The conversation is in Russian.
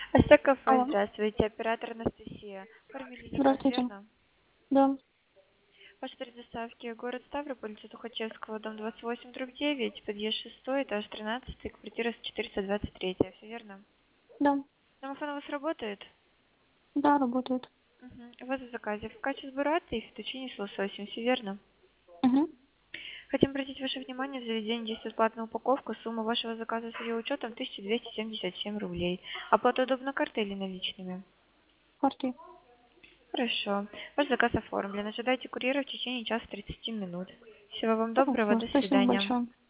Астек кафе, Алло, здравствуйте, оператор Анастасия. Оформили заказ, здравствуйте. верно? Да, Ваш адрес доставки город Ставрополь, улица Тухачевского, дом 28, дробь 9, подъезд 6, этаж 13, квартира 423, все верно? да, Домофон у вас работает? да, работает. Мгм. У вас в заказе фокаччо с буррато и фетучини с лососем, все верно? Угу. Хотим обратить ваше внимание, в заведении действует платная упаковка, сумма вашего заказа с ее учетом 1277 рублей. Оплата удобно картой или наличными? Карты. Хорошо. Ваш заказ оформлен. Ожидайте курьера в течение часа 30 минут. Всего вам доброго. Хорошо, До спасибо свидания. большое.